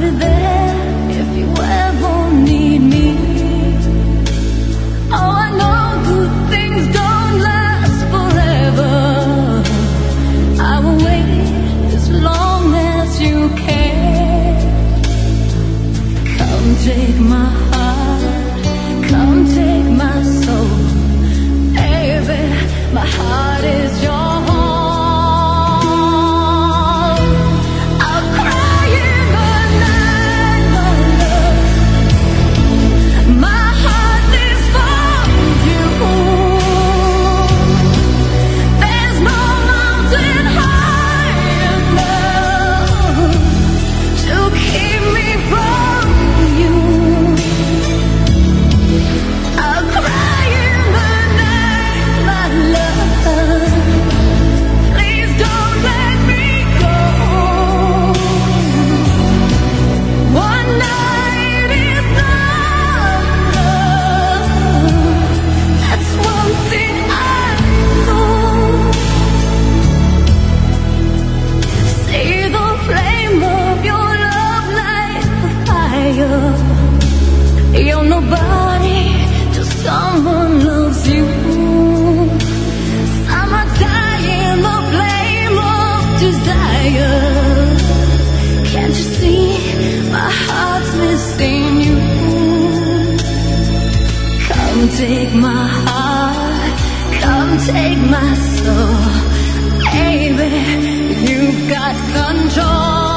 be there if you ever need me. Oh, I know good things don't last forever. I will wait as long as you can. Come take my heart, come take my soul. Baby, my heart is yours. You're nobody till someone loves you. Someone's dying the flame of desire. Can't you see my heart's missing you? Come take my heart, come take my soul. Baby, you've got control.